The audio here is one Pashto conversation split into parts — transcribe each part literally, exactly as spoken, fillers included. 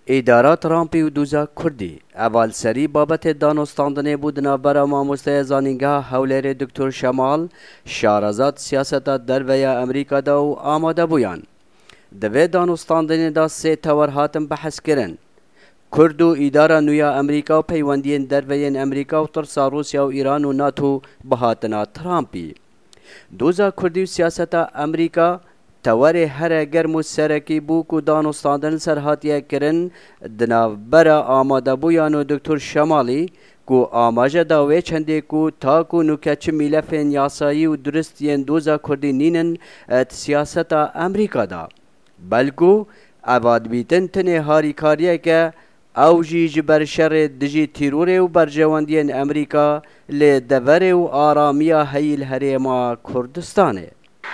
اداره ترامپی و دوزا کردی اول سری بابت دانستاندن بود نابرا ماموسته زانینگه هولیر دکتر شمال شارزاد سیاست دروی امریکا دا و آماده بویان دوی دانستاندن دا سه تور هاتم بحث کرن کرد و اداره نویا امریکا و پیوندین دروین امریکا و ترسا روسیا و ایران و ناتو بهاتنا ترامپی دوزا کردی و سیاست امریکا توار هر گرم و سرکی بو کو دانستاندن سرهاتیه کرن دنابرا آماده بویان و دکتر شمالی کو آماجه داوی چنده کو تا کو نوکچ میلفین یاسایی و درستین دوزا کردی نینن ات سیاست امریکا دا بلکو عباد بیتن تنه هاری کاریه که او جی جبر شر دجی تیروره و برجواندین امریکا لدوره و آرامیا هیل هریما کردستانه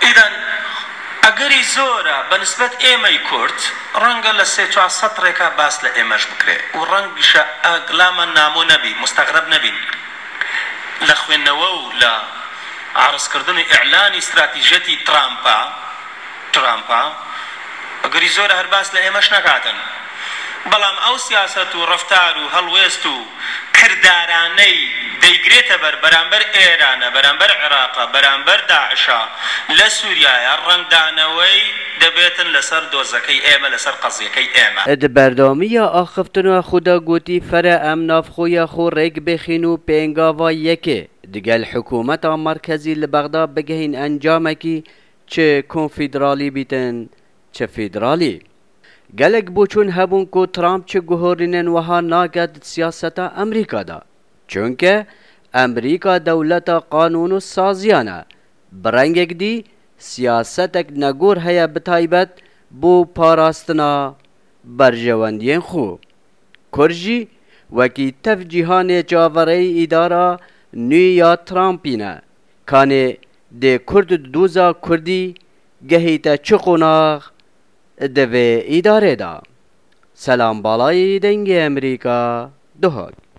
ئەگەری زۆرە بەنسبەت ئێمەی کورد ڕەنگە لە سێ چوار سەترێکە باس لە ئێمەش بکرێ و ڕەنگیشە ئەگلامان نامۆ نەبی مستەغرب نەبین لە خوێندنەوە و لە عرضکردنی ئیعلانی استراتیژەتی ترامپا ترامپا ئەگەری زۆرە هەر باس لە ئێمەش نەکاتن بەڵام ئەو سیاسەت و ڕەفتار و هەڵوێست و کردارانەی دەیگرێتە بەر بەرامبەر ئێرانە بەرامبەر عێراقە بەرامبەر داعشە لە سووریایە ڕەنگدانەوەی دەبێتن لەسەر دۆزەکەی ئێمە لەسەر قەزیەکەی ئێمە بەردەوامیە ئاخفتنە خودا گوتی فەرە ئەم نافخۆیە خۆ ڕێک بخین و پێنگاوا یەکێ دگەل حکوومەتە مەرکەزی لە بەغدا بگەهین ئەنجامێکی چ کۆنفیدرالی بیتن چ فیدرالی گەلێک بۆچوون هەبوون کو ترامپ چ گوهۆرینên wiha naget siyaseta Amerîka da çunke Amerîka dewleta qanûn û saziyan e bi rengek dî siyasetek negor heye bi taybet bû parastina berjewendiyên xwe Kurd jî wekî tev cîhanê çavereyî îdara nû ya Trampî ne kanê dê Kurd di doza Kurdî gehîte çi qonax دوی اداره دا سلام بالای دنگ امریکا دوهاد